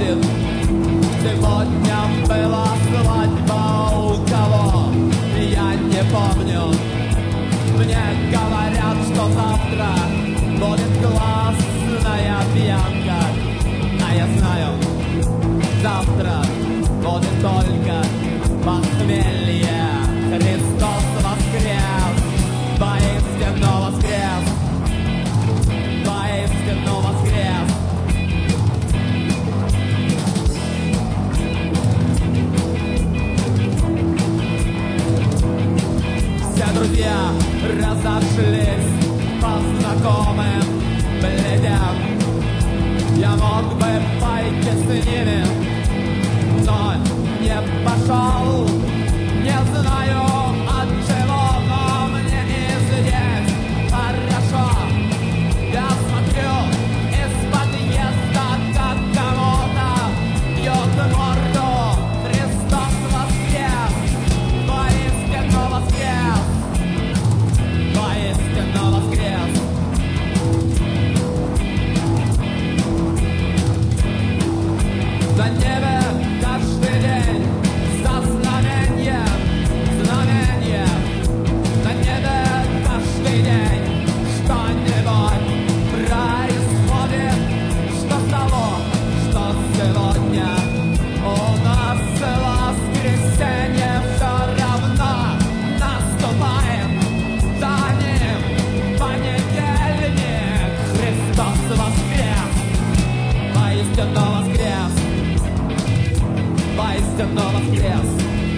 проходит. Сегодня была свадьба у кого, я не помню. Мне говорят, что завтра будет классная пьянка. А я знаю, завтра будет только похмелье. Христос воскрес, воистину воскрес, воистину воскрес. Все друзья разошлись по знакомым бледям. Я мог бы пойти с ними, но не пошел. Не знаю от чего, но мне и здесь хорошо. Я смотрю из подъезда, как кому-то бьет морду. Христос воскрес, воистину воскрес, воистину воскрес. На небе каждый день за знамение, знамение. На небе каждый день что-нибудь происходит. Что с того, что сегодня у нас воскресенье, все равно наступает за ним понедельник. Христос воскрес, воистину воскрес, воистину воскрес.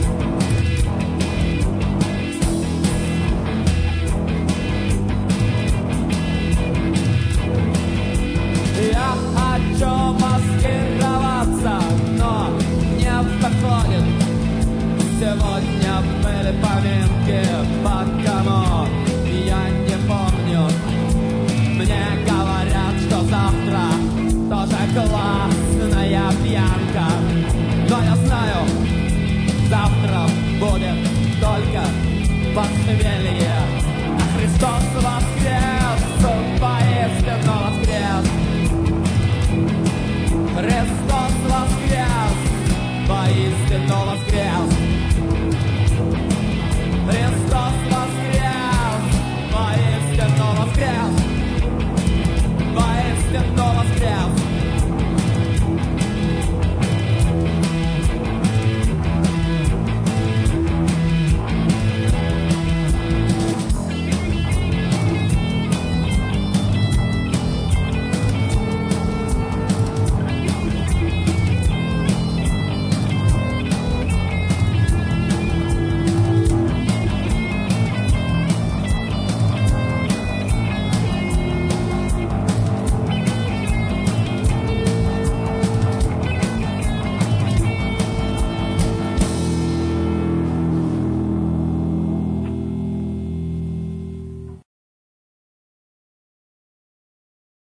Я хочу маскироваться, но не подходит. Сегодня были поминки, по кому я не помню. Мне говорят, что завтра тоже классная пьянка. Но я знаю, завтра будет только похмелье. А Христос воскрес.